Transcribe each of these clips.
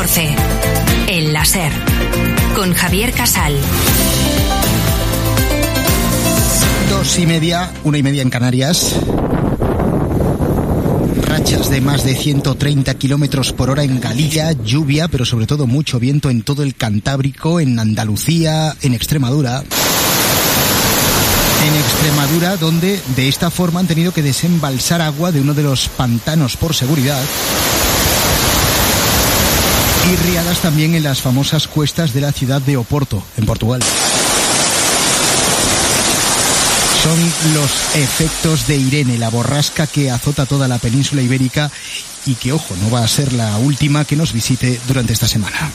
14. El láser. Con Javier Casal. 2:30, 1:30 en Canarias. Rachas de más de 130 kilómetros por hora en Galicia, lluvia, pero sobre todo mucho viento en todo el Cantábrico, en Andalucía, en Extremadura. En Extremadura, donde de esta forma han tenido que desembalsar agua de uno de los pantanos por seguridad. Y riadas también en las famosas cuestas de la ciudad de Oporto, en Portugal. Son los efectos de Irene, la borrasca que azota toda la península ibérica y que, ojo, no va a ser la última que nos visite durante esta semana.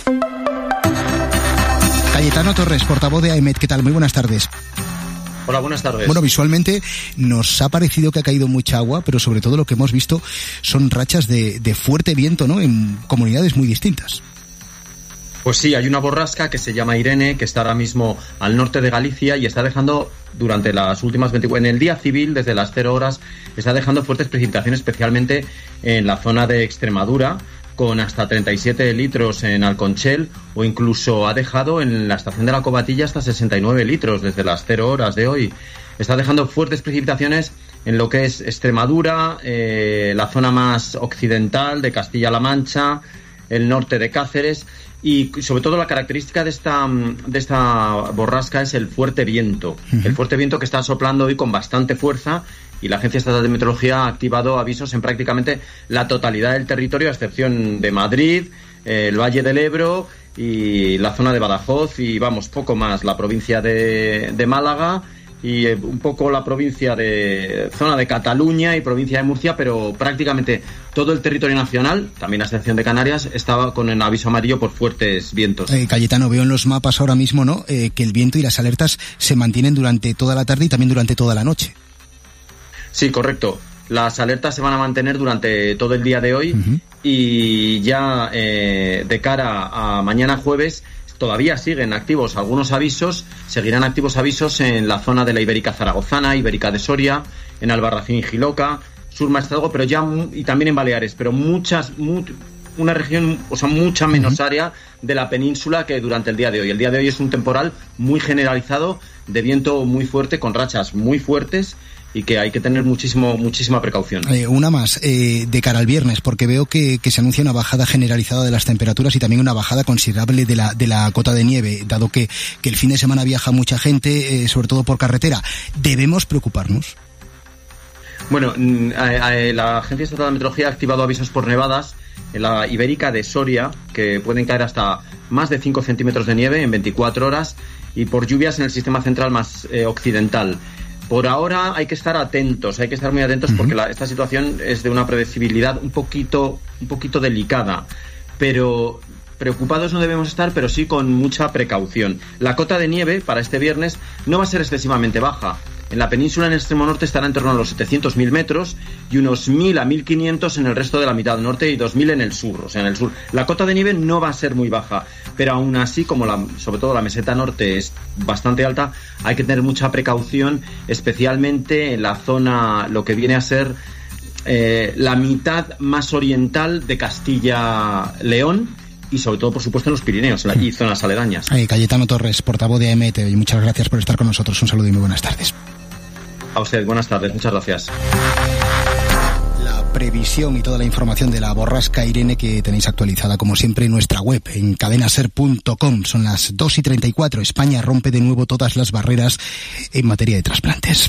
Cayetano Torres, portavoz de AEMET, ¿qué tal? Muy buenas tardes. Hola, buenas tardes. Bueno, visualmente nos ha parecido que ha caído mucha agua, pero sobre todo lo que hemos visto son rachas de fuerte viento, ¿no?, en comunidades muy distintas. Pues sí, hay una borrasca que se llama Irene, que está ahora mismo al norte de Galicia y está dejando durante las últimas 24 en el día civil, desde las 0 horas, está dejando fuertes precipitaciones, especialmente en la zona de Extremadura, con hasta 37 litros en Alconchel, o incluso ha dejado en la estación de la Covatilla hasta 69 litros desde las 0 horas de hoy. Está dejando fuertes precipitaciones en lo que es Extremadura, la zona más occidental de Castilla-La Mancha, el norte de Cáceres. Y sobre todo la característica de esta borrasca es el fuerte viento. Uh-huh. El fuerte viento que está soplando hoy con bastante fuerza, y la Agencia Estatal de Meteorología ha activado avisos en prácticamente la totalidad del territorio, a excepción de Madrid, el Valle del Ebro y la zona de Badajoz y, vamos, poco más, la provincia de Málaga y un poco la provincia de zona de Cataluña y provincia de Murcia, pero prácticamente todo el territorio nacional, también a excepción de Canarias, estaba con el aviso amarillo por fuertes vientos. Cayetano, veo en los mapas ahora mismo, ¿no?, que el viento y las alertas se mantienen durante toda la tarde y también durante toda la noche. Sí, correcto. Las alertas se van a mantener durante todo el día de hoy. Uh-huh. Y ya de cara a mañana jueves todavía siguen activos algunos avisos, seguirán activos avisos en la zona de la Ibérica Zaragozana, Ibérica de Soria, en Albarracín y Jiloca, Sur Maestrazgo, pero ya, y también en Baleares, pero una región, o sea, mucha menos área de la península que durante el día de hoy. El día de hoy es un temporal muy generalizado, de viento muy fuerte, con rachas muy fuertes, y que hay que tener muchísima precaución. Una más, de cara al viernes, porque veo que se anuncia una bajada generalizada de las temperaturas y también una bajada considerable de la cota de nieve, dado que el fin de semana viaja mucha gente, sobre todo por carretera. ¿Debemos preocuparnos? Bueno, la Agencia Estatal de Meteorología ha activado avisos por nevadas en la Ibérica de Soria, que pueden caer hasta más de 5 centímetros de nieve en 24 horas, y por lluvias en el sistema central más occidental. Por ahora hay que estar atentos, hay que estar muy atentos, porque esta situación es de una predecibilidad un poquito delicada, pero preocupados no debemos estar, pero sí con mucha precaución. La cota de nieve para este viernes no va a ser excesivamente baja. En la península, en el extremo norte, estará en torno a los 700.000 metros y unos 1.000 a 1.500 en el resto de la mitad norte y 2.000 en el sur. O sea, en el sur la cota de nieve no va a ser muy baja, pero aún así, como sobre todo la meseta norte es bastante alta, hay que tener mucha precaución, especialmente en la zona, lo que viene a ser la mitad más oriental de Castilla-León, y sobre todo, por supuesto, en los Pirineos y zonas aledañas. Cayetano Torres, portavoz de AEMET, y muchas gracias por estar con nosotros. Un saludo y muy buenas tardes. A usted, buenas tardes, muchas gracias. La previsión y toda la información de la borrasca Irene que tenéis actualizada, como siempre, en nuestra web, en cadenaser.com. Son las 2:34. España rompe de nuevo todas las barreras en materia de trasplantes.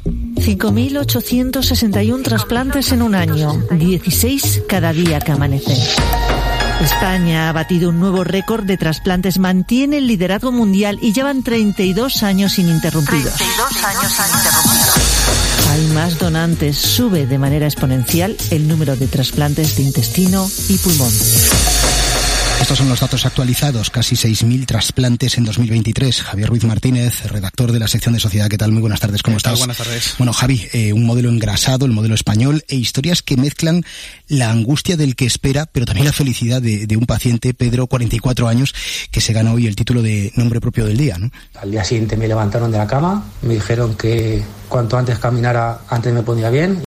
5.861 trasplantes en un año, 16 cada día que amanece. España ha batido un nuevo récord de trasplantes, mantiene el liderazgo mundial y llevan 32 años ininterrumpidos. Hay más donantes, sube de manera exponencial el número de trasplantes de intestino y pulmón. Estos son los datos actualizados, casi 6.000 trasplantes en 2023. Javier Ruiz Martínez, redactor de la sección de Sociedad. ¿Qué tal? Muy buenas tardes, ¿cómo estás? Buenas tardes. Bueno, Javi, un modelo engrasado, el modelo español, e historias que mezclan la angustia del que espera, pero también la felicidad de un paciente, Pedro, 44 años, que se gana hoy el título de nombre propio del día, ¿no? Al día siguiente me levantaron de la cama, me dijeron que cuanto antes caminara, antes me ponía bien.